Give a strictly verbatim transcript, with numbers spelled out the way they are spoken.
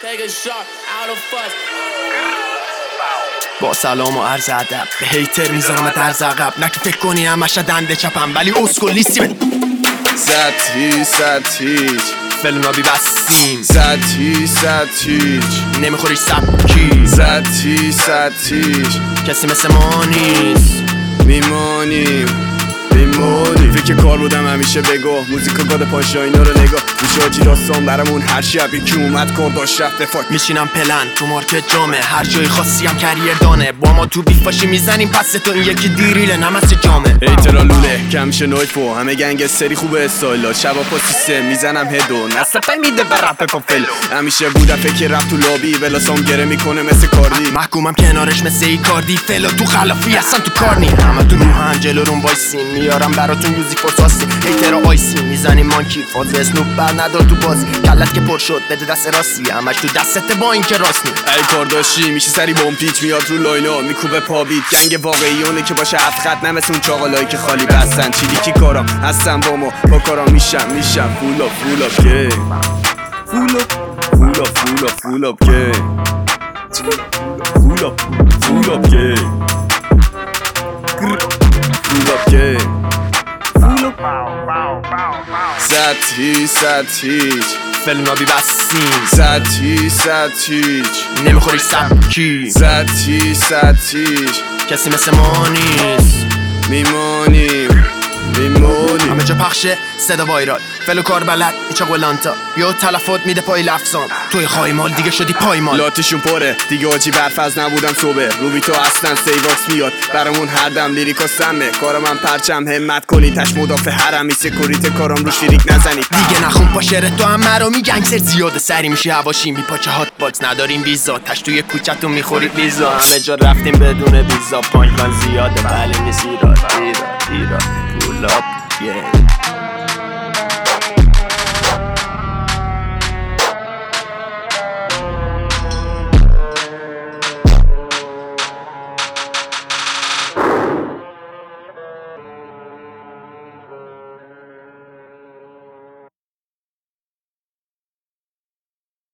با سلام و عرض ادب به هیتر میذارم درز عقب، نه که فکر کنی همش دنده چپم ولی اسکل نیستیم. زد هیچ زد هیچ فلونابی بستیم، زد هیچ زد هیچ نمیخوری سبکی، زد هیچ زد هیچ کسی مثل ما نیست. میمانیم میمونی فکر کار بودم همیشه بگو موزیکا گاد پاشا اینا رو نگاه میشه آجی داستان برامون هر شب یکی اومد کار داشت رفت فاک میشینم پلن تو مارکت جامه، هر جای خاصی هم کریر دانه، با ما تو بیف باشی میزنیم پس تو این یکی دیریله نمست جامه. ایترا لوله کمشه نویفو همه گنگ سری خوبه استایلا شبا پا سیستم میزنم هدو نصفه میده بر رپ پافل همیشه بودم فکر رپ تو لابی ولاسام گره میکنه مثل کاردی محکومم کنارش مثل ای کاردی فلا تو خلافی اصلا تو کار نی همه تو روح هم جلو وایسیم میارم براتون یوزی فورساستی هیترا آیسی میزنیم مانکی فاز اسنوپ بر ندار تو بازی کلت که پر شد بده دست راستی همش تو دستت با این که راست نی ای کار داشتی میشه سری بوم پیچ میاد رو لاینا میکوبه پا بیت گنگ واقعیونه که باشه هفت خط نمثل اون چاقالایی که خالی بستن چیلی کی کارام هستم با ما با کارام میشم میشم فولا فولا که فولا فولا فولا فولا که فولا فولا که فولا که زد هیچ زد هیچ فلونابی بستیم، زد هیچ زد هیچ نمیخوری سبکی، زد هیچ زد هیچ کسی مثل ما نیست. میمانیم میمونیم همه جا پخشه صدا وایرال فلو کار بلد ایچا قلانتا یا تلفات میده پای لفظان توی خواهی مال دیگه شدی پایمال لاتشون پره دیگه آجی برفز نبودم صبح روبی تو اصلا سیواکس میاد برامون هر دم لیریکا سمه کارا من پرچم همت کنی تش مدافع حرمی سکوریت کارام رو شریک نزنید دیگه نخون با شعر تو هم مرامی گنگستر زیاده سری میشی هواشی میپاچه هات باکس نداریم ویزا تش توی کوچتون میخوری ویزا همه جا رفتیم بدون ویزا پانکان زیاده بله نیست ایراد ایراد ایراد پول اپ